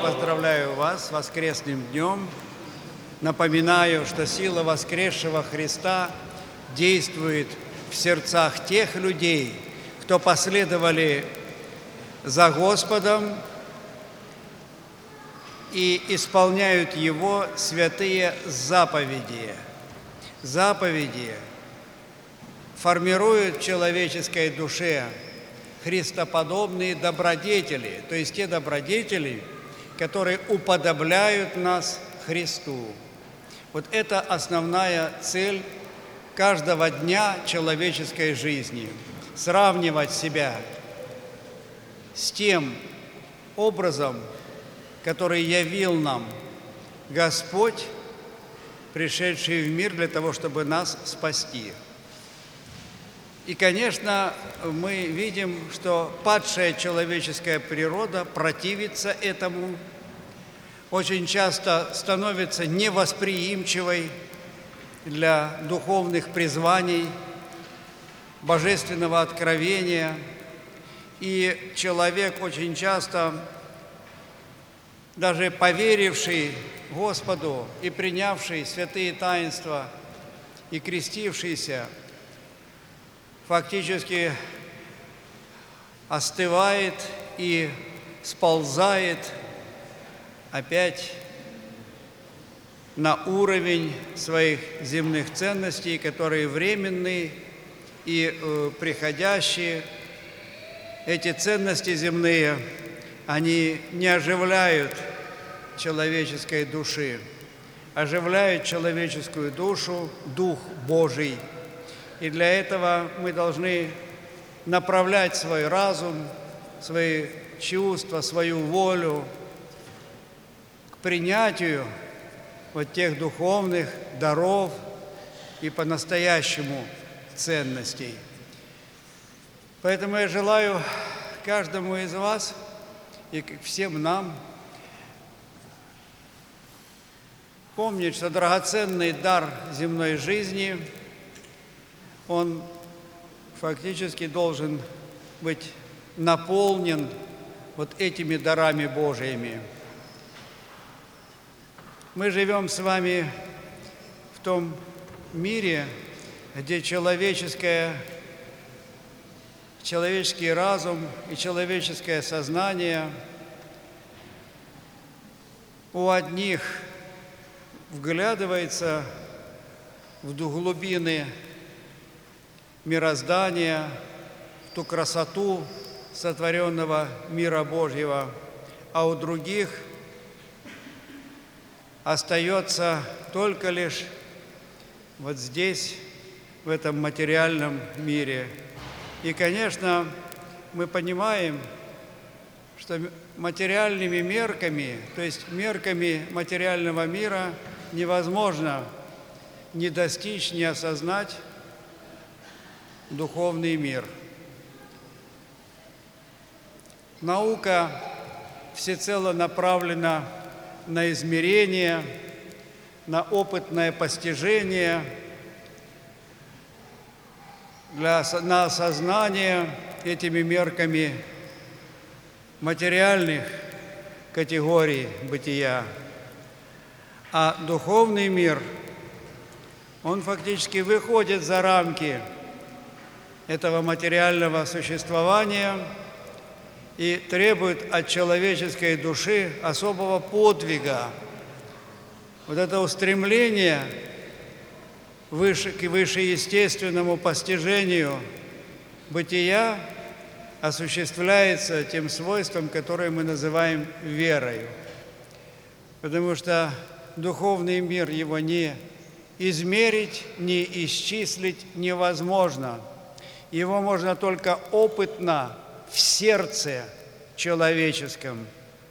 поздравляю вас с воскресным днем. Напоминаю, что сила воскресшего Христа действует в сердцах тех людей, кто последовали за Господом и исполняют Его святые заповеди. Заповеди формируют в человеческой душе христоподобные добродетели, то есть те добродетели, которые уподобляют нас Христу. Вот это основная цель каждого дня человеческой жизни – сравнивать себя с тем образом, который явил нам Господь, пришедший в мир для того, чтобы нас спасти. И, конечно, мы видим, что падшая человеческая природа противится этому, очень часто становится невосприимчивой для духовных призваний, божественного откровения. И человек очень часто, даже поверивший Господу и принявший святые таинства и крестившийся, фактически остывает и сползает опять на уровень своих земных ценностей, которые временные и приходящие. Эти ценности земные, они не оживляют человеческой души, оживляют человеческую душу Дух Божий. И для этого мы должны направлять свой разум, свои чувства, свою волю к принятию вот тех духовных даров и по-настоящему ценностей. Поэтому я желаю каждому из вас и всем нам помнить, что драгоценный дар земной жизни, он фактически должен быть наполнен вот этими дарами Божьими. Мы живем с вами в том мире, где человеческий разум и человеческое сознание у одних вглядывается в глубины мироздания, в ту красоту сотворенного мира Божьего, а у других остается только лишь вот здесь, в этом материальном мире. И, конечно, мы понимаем, что материальными мерками, то есть мерками материального мира, невозможно не достичь, не осознать духовный мир. Наука всецело направлена на измерение, на опытное постижение, на осознание этими мерками материальных категорий бытия. А духовный мир, он фактически выходит за рамки этого материального существования и требует от человеческой души особого подвига. Вот это устремление к вышеестественному постижению бытия осуществляется тем свойством, которое мы называем верой. Потому что духовный мир, его не измерить, не исчислить невозможно. Его можно только опытно в сердце человеческом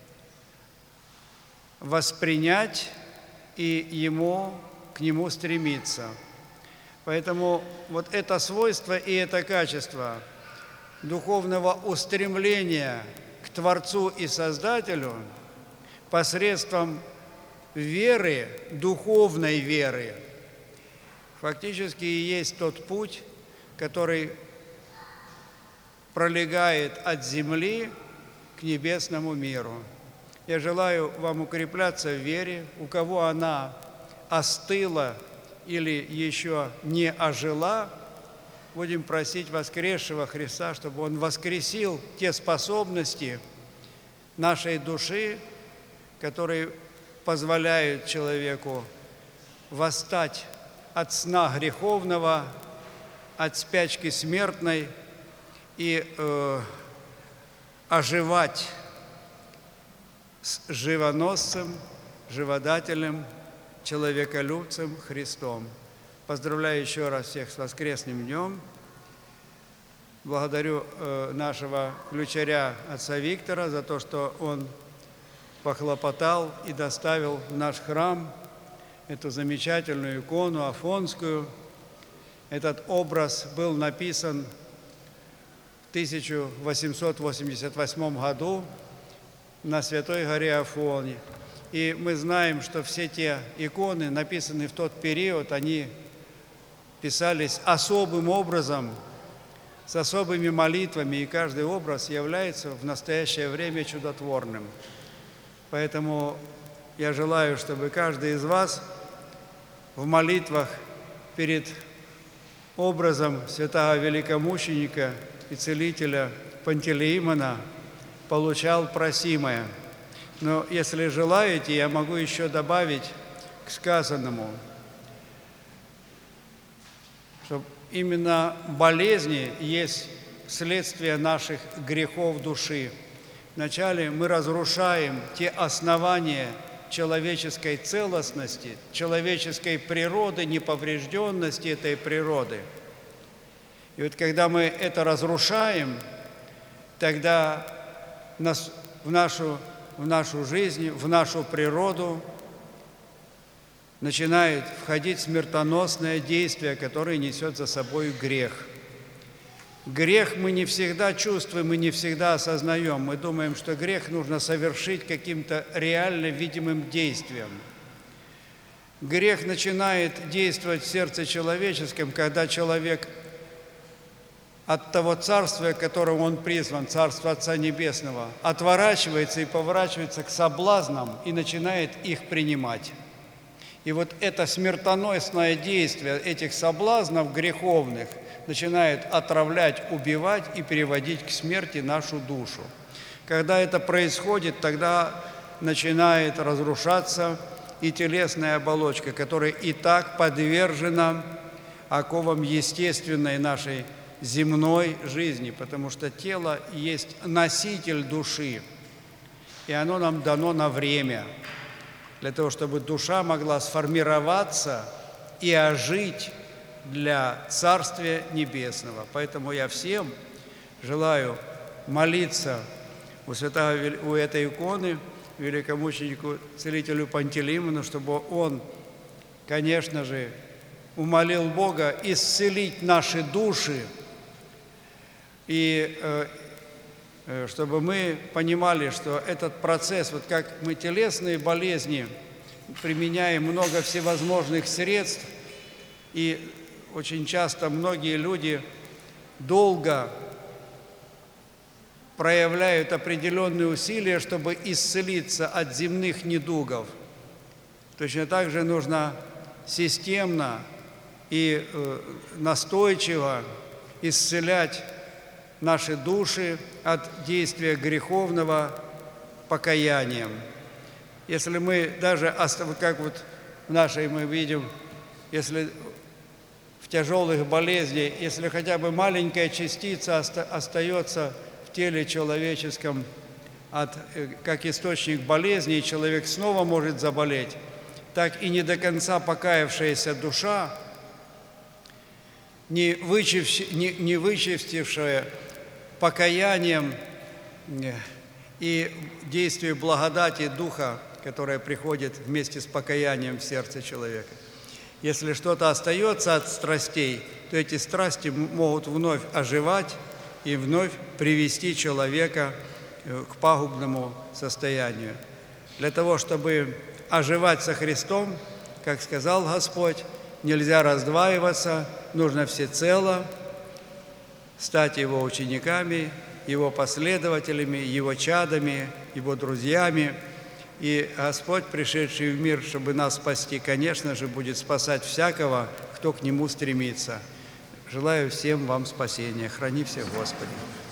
воспринять и к нему стремиться. Поэтому вот это свойство и это качество духовного устремления к Творцу и Создателю посредством веры, духовной веры, фактически и есть тот путь, который пролегает от земли к небесному миру. Я желаю вам укрепляться в вере, у кого она остыла или еще не ожила, будем просить воскресшего Христа, чтобы Он воскресил те способности нашей души, которые позволяют человеку восстать от сна греховного, от спячки смертной и оживать с живоносцем, живодателем, человеколюбцем Христом. Поздравляю еще раз всех с воскресным днем. Благодарю нашего ключаря отца Виктора за то, что он похлопотал и доставил в наш храм эту замечательную икону афонскую. Этот образ был написан в 1888 году на Святой горе Афоне. И мы знаем, что все те иконы, написанные в тот период, они писались особым образом, с особыми молитвами, и каждый образ является в настоящее время чудотворным. Поэтому я желаю, чтобы каждый из вас в молитвах перед образом святого великомученика и целителя Пантелеимона получал просимое. Но если желаете, я могу еще добавить к сказанному, что именно болезни есть следствие наших грехов души. Вначале мы разрушаем те основания человеческой целостности, человеческой природы, неповрежденности этой природы. И вот когда мы это разрушаем, тогда в нашу жизнь, в нашу природу начинает входить смертоносное действие, которое несет за собой грех. Грех мы не всегда чувствуем и не всегда осознаем. Мы думаем, что грех нужно совершить каким-то реально видимым действием. Грех начинает действовать в сердце человеческом, когда человек от того царства, к которому он призван, царство Отца Небесного, отворачивается и поворачивается к соблазнам и начинает их принимать. И вот это смертоносное действие этих соблазнов греховных начинает отравлять, убивать и переводить к смерти нашу душу. Когда это происходит, тогда начинает разрушаться и телесная оболочка, которая и так подвержена оковам естественной нашей земной жизни, потому что тело есть носитель души, и оно нам дано на время, для того, чтобы душа могла сформироваться и ожить для Царствия Небесного. Поэтому я всем желаю молиться у этой иконы, великомученику целителю Пантелеимону, чтобы он, конечно же, умолил Бога исцелить наши души, и чтобы мы понимали, что этот процесс, вот как мы телесные болезни применяем много всевозможных средств, и очень часто многие люди долго проявляют определенные усилия, чтобы исцелиться от земных недугов. Точно так же нужно системно и настойчиво исцелять наши души от действия греховного покаянием. Если мы даже, как вот в нашей мы видим, если в тяжелых болезнях, если хотя бы маленькая частица остается в теле человеческом как источник болезни, и человек снова может заболеть, так и не до конца покаявшаяся душа, не вычистившая покаянием и действию благодати Духа, которая приходит вместе с покаянием в сердце человека. Если что-то остается от страстей, то эти страсти могут вновь оживать и вновь привести человека к пагубному состоянию. Для того, чтобы оживать со Христом, как сказал Господь, нельзя раздваиваться, нужно всецело стать Его учениками, Его последователями, Его чадами, Его друзьями, И Господь, пришедший в мир, чтобы нас спасти, конечно же, будет спасать всякого, кто к Нему стремится. Желаю всем вам спасения. Храни всех, Господи.